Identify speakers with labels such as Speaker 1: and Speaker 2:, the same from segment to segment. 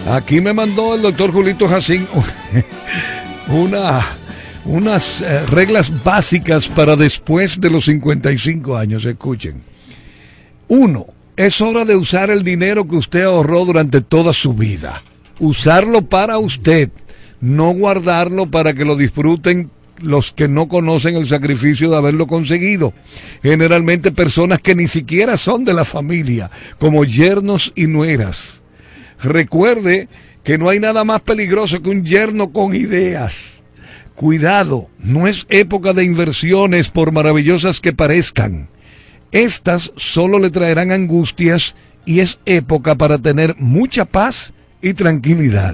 Speaker 1: Aquí me mandó el doctor Julito Jacín unas reglas básicas para después de los 55 años. Escuchen. 1. Es hora de usar el dinero que usted ahorró durante toda su vida. Usarlo para usted, no guardarlo para que lo disfruten los que no conocen el sacrificio de haberlo conseguido. Generalmente personas que ni siquiera son de la familia, como yernos y nueras. Recuerde que no hay nada más peligroso que un yerno con ideas. Cuidado, no es época de inversiones por maravillosas que parezcan. Estas solo le traerán angustias y es época para tener mucha paz y tranquilidad.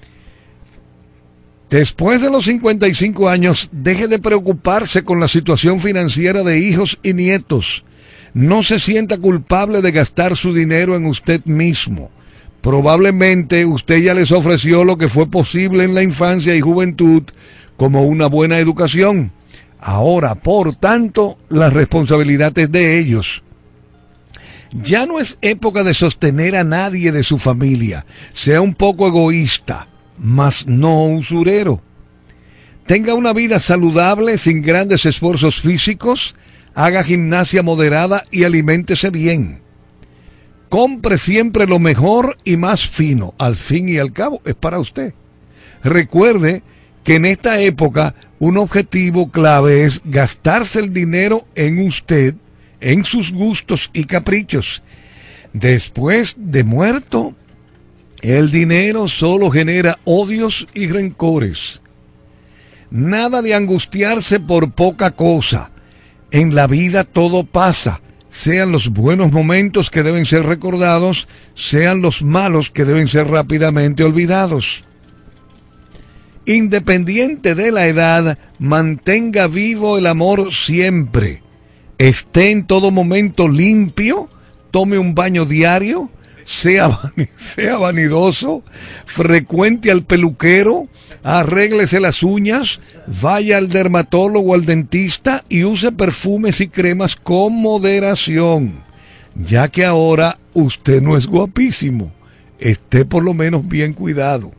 Speaker 1: Después de los 55 años, deje de preocuparse con la situación financiera de hijos y nietos. No se sienta culpable de gastar su dinero en usted mismo. Probablemente usted ya les ofreció lo que fue posible en la infancia y juventud como una buena educación. Ahora, por tanto, la responsabilidad es de ellos. Ya no es época de sostener a nadie de su familia. Sea un poco egoísta, mas no usurero. Tenga una vida saludable sin grandes esfuerzos físicos, haga gimnasia moderada y aliméntese bien. Compre siempre lo mejor y más fino, al fin y al cabo es para usted. Recuerde que en esta época un objetivo clave es gastarse el dinero en usted, en sus gustos y caprichos. Después de muerto, el dinero solo genera odios y rencores. Nada de angustiarse por poca cosa. En la vida todo pasa, sean los buenos momentos que deben ser recordados, sean los malos que deben ser rápidamente olvidados. Independiente de la edad, mantenga vivo el amor siempre. Esté en todo momento limpio, tome un baño diario, sea vanidoso, frecuente al peluquero, arréglese las uñas, vaya al dermatólogo o al dentista y use perfumes y cremas con moderación, ya que ahora usted no es guapísimo, esté por lo menos bien cuidado.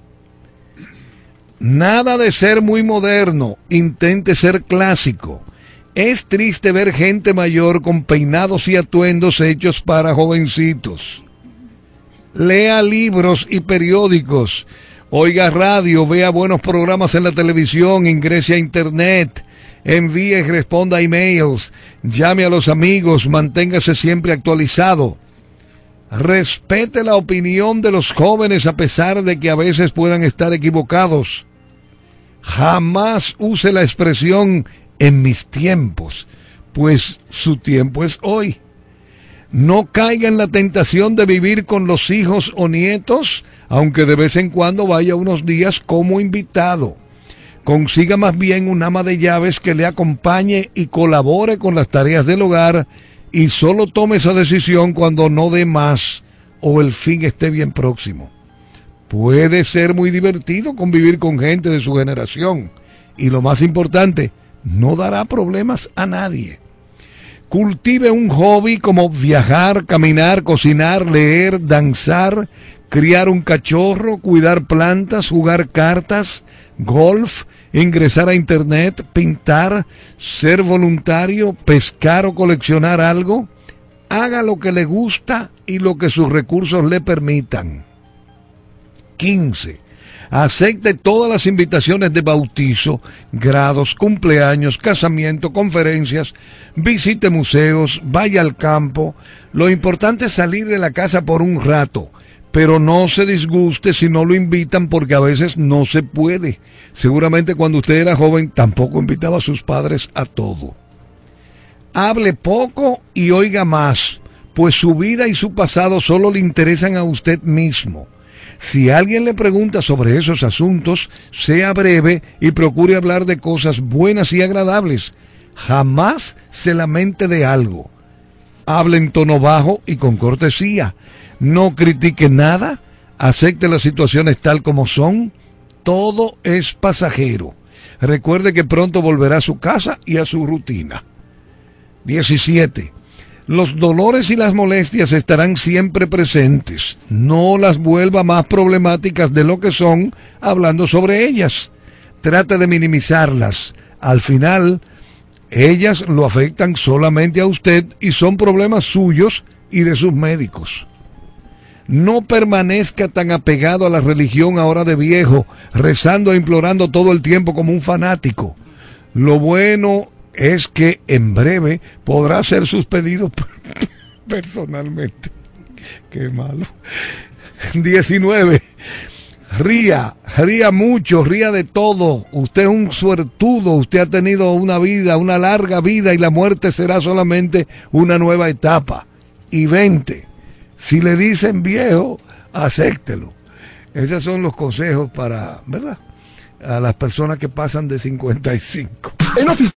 Speaker 1: Nada de ser muy moderno, intente ser clásico. Es triste ver gente mayor con peinados y atuendos hechos para jovencitos. Lea libros y periódicos, oiga radio, vea buenos programas en la televisión, ingrese a internet, envíe y responda emails, llame a los amigos, manténgase siempre actualizado. Respete la opinión de los jóvenes a pesar de que a veces puedan estar equivocados. Jamás use la expresión en mis tiempos, pues su tiempo es hoy. No caiga en la tentación de vivir con los hijos o nietos, aunque de vez en cuando vaya unos días como invitado. Consiga más bien un ama de llaves que le acompañe y colabore con las tareas del hogar y solo tome esa decisión cuando no dé más o el fin esté bien próximo. Puede ser muy divertido convivir con gente de su generación y lo más importante, no dará problemas a nadie. Cultive un hobby como viajar, caminar, cocinar, leer, danzar, criar un cachorro, cuidar plantas, jugar cartas, golf, ingresar a internet, pintar, ser voluntario, pescar o coleccionar algo. Haga lo que le gusta y lo que sus recursos le permitan. 15. Acepte todas las invitaciones de bautizo, grados, cumpleaños, casamiento, conferencias, visite museos, vaya al campo. Lo importante es salir de la casa por un rato, pero no se disguste si no lo invitan porque a veces no se puede. Seguramente cuando usted era joven tampoco invitaba a sus padres a todo. Hable poco y oiga más, pues su vida y su pasado solo le interesan a usted mismo. Si alguien le pregunta sobre esos asuntos, sea breve y procure hablar de cosas buenas y agradables. Jamás se lamente de algo. Hable en tono bajo y con cortesía. No critique nada. Acepte las situaciones tal como son. Todo es pasajero. Recuerde que pronto volverá a su casa y a su rutina. 17. Los dolores y las molestias estarán siempre presentes. No las vuelva más problemáticas de lo que son hablando sobre ellas. Trate de minimizarlas. Al final, ellas lo afectan solamente a usted y son problemas suyos y de sus médicos. No permanezca tan apegado a la religión ahora de viejo, rezando e implorando todo el tiempo como un fanático. Lo bueno es que en breve podrá ser suspendido personalmente. Qué malo. 19. Ría mucho, ría de todo. Usted es un suertudo, usted ha tenido una vida, una larga vida, y la muerte será solamente una nueva etapa. Y 20. Si le dicen viejo, acéptelo. Esos son los consejos para, ¿verdad?, a las personas que pasan de 55.